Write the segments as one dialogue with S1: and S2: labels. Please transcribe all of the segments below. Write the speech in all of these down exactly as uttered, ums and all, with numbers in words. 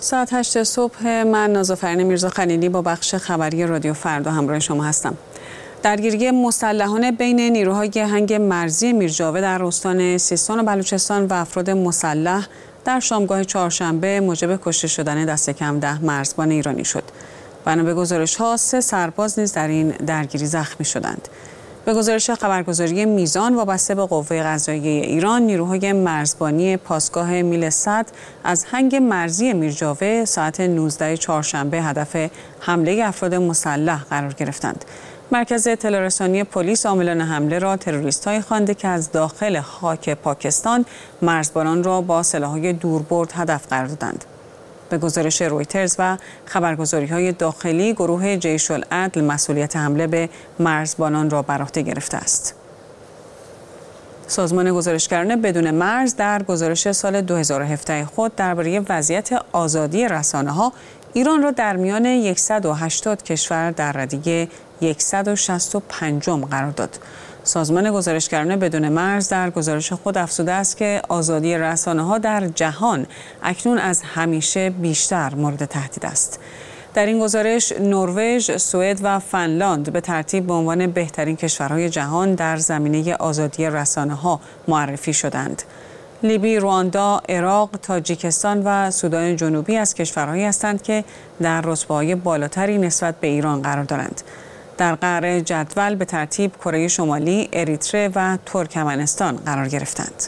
S1: ساعت هشت صبح من نازافرین میرزا خلیلی با بخش خبری رادیو فردا همراه شما هستم. درگیری مسلحانه بین نیروهای هنگ مرزی میرجاوه در استان سیستان و بلوچستان و افراد مسلح در شامگاه چهارشنبه موجب کشته شدن دست کم ده مرزبان ایرانی شد. بنا به گزارش‌ها سه سرباز نیز در این درگیری زخمی شدند. به گزارش خبرگزاری میزان وابسته به قوه قضاییه ایران، نیروهای مرزبانی پاسگاه میل صد از هنگ مرزی میرجاوه ساعت نوزده چهارشنبه هدف حمله افراد مسلح قرار گرفتند. مرکز اطلاع رسانی پلیس عاملان حمله را تروریست‌های خوانده که از داخل خاک پاکستان مرزبانان را با سلاح‌های دوربرد هدف قرار دادند. به گزارش رویترز و خبرگزاری‌های داخلی، گروه جیش العدل مسئولیت حمله به مرزبانان را بر عهده گرفته است. سازمان گزارشگران بدون مرز در گزارش سال دو هزار و هفده خود درباره وضعیت آزادی رسانه‌ها ایران را در میان صد و هشتاد کشور در ردیف صد و شصت و پنج قرار داد. سازمان گزارشگران بدون مرز در گزارش خود افزوده است که آزادی رسانه‌ها در جهان اکنون از همیشه بیشتر مورد تهدید است. در این گزارش نروژ، سوئد و فنلاند به ترتیب به عنوان بهترین کشورهای جهان در زمینه آزادی رسانه‌ها معرفی شدند. لیبی، رواندا، عراق، تاجیکستان و سودان جنوبی از کشورهایی هستند که در رتبه‌های بالاتری نسبت به ایران قرار دارند. در قعر جدول به ترتیب کره شمالی، اریتره و ترکمنستان قرار گرفتند.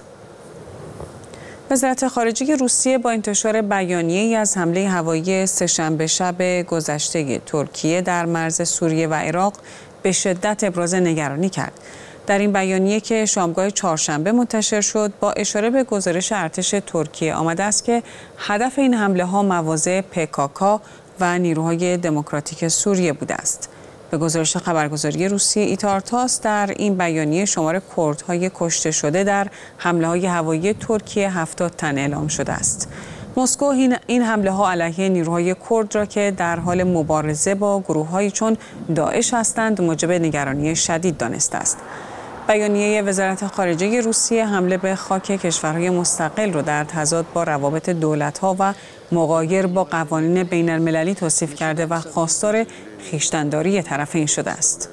S1: وزارت خارجه روسیه با انتشار بیانیه‌ای از حمله هوایی سه‌شنبه شب گذشته ترکیه در مرز سوریه و عراق به شدت ابراز نگرانی کرد. در این بیانیه که شامگاه چهارشنبه منتشر شد، با اشاره به گزارش ارتش ترکیه آمده است که هدف این حمله‌ها مواضع پی کی کی و نیروهای دموکراتیک سوریه بوده است. به گزارش خبرگزاری روسیه ایتارتاس، در این بیانیه شمار کردهای کشته شده در حمله‌های هوایی ترکیه هفتاد تن اعلام شده است. مسکو این حمله‌ها علیه نیروهای کرد را که در حال مبارزه با گروه‌هایی چون داعش هستند موجب نگرانی شدید دانسته است. بیانیه وزارت خارجه روسیه حمله به خاک کشورهای مستقل را در تضاد با روابط دولت‌ها و مغایر با قوانین بین‌المللی توصیف کرده و خواستار خویشتن‌داری طرفین شده است.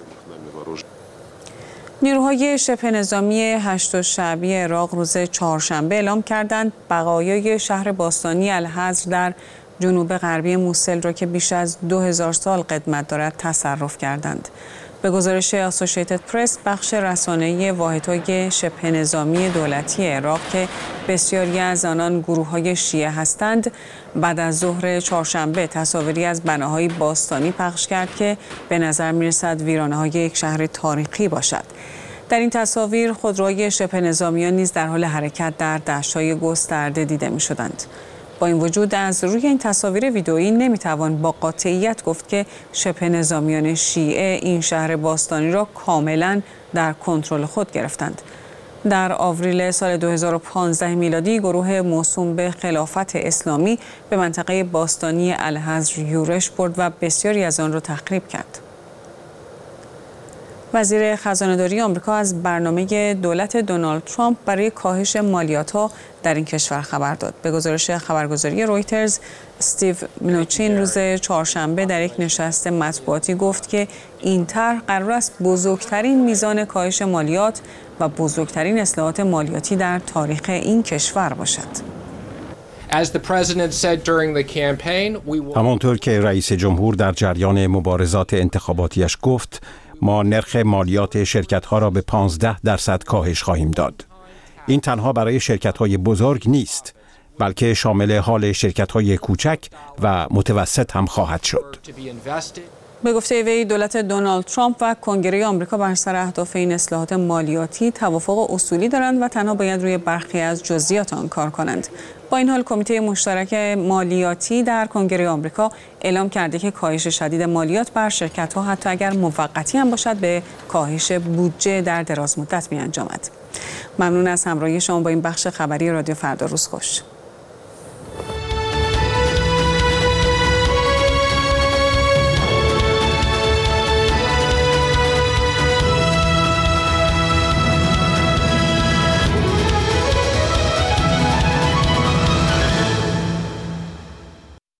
S1: نیروهای شبه نظامی هشت شعبی عراق روز چهارشنبه اعلام کردند بقایای شهر باستانی الحزر در جنوب غربی موسل را که بیش از دو هزار سال قدمت دارد تصرف کردند. به گزارش اسوسییتد پرس، بخش رسانه‌ای واحدهای شبه نظامی دولتی عراق که بسیاری از آنان گروه‌های شیعه هستند، بعد از ظهر چهارشنبه تصاویری از بناهای باستانی پخش کرد که به نظر می‌رسد ویرانه‌های یک شهر تاریخی باشد. در این تصاویر خودروهای شبه نظامیان نیز در حال حرکت در دشت‌های گسترده دیده می‌شدند. با این وجود از روی این تصاویر ویدئویی نمیتوان با قاطعیت گفت که شبه نظامیان شیعه این شهر باستانی را کاملا در کنترل خود گرفتند. در آوریل سال دو هزار و پانزده میلادی گروه موسوم به خلافت اسلامی به منطقه باستانی الحزر یورش برد و بسیاری از آن را تخریب کرد. وزیر خزانه‌داری آمریکا از برنامه دولت دونالد ترامپ برای کاهش مالیات‌ها در این کشور خبر داد. به گزارش خبرگزاری رویترز، استیو منوچین روز چهارشنبه در یک نشست مطبوعاتی گفت که این طرح قرار است بزرگترین میزان کاهش مالیات و بزرگترین اصلاحات مالیاتی در تاریخ این کشور باشد.
S2: همانطور که رئیس جمهور در جریان مبارزات انتخاباتیش گفت، ما نرخ مالیات شرکت‌ها را به پانزده درصد کاهش خواهیم داد. این تنها برای شرکت‌های بزرگ نیست، بلکه شامل حال شرکت‌های کوچک و متوسط هم خواهد شد.
S1: به گفته وی، دولت دونالد ترامپ و کنگره آمریکا بر سر اهداف این اصلاحات مالیاتی توافق اصولی دارند و تنها باید روی برخی از جزئیات آن کار کنند. با این حال کمیته مشترک مالیاتی در کنگره آمریکا اعلام کرده که کاهش شدید مالیات بر شرکت‌ها حتی اگر موقتی هم باشد به کاهش بودجه در دراز مدت می‌انجامد. ممنون از همراهی شما با این بخش خبری رادیو فردا. روز خوش.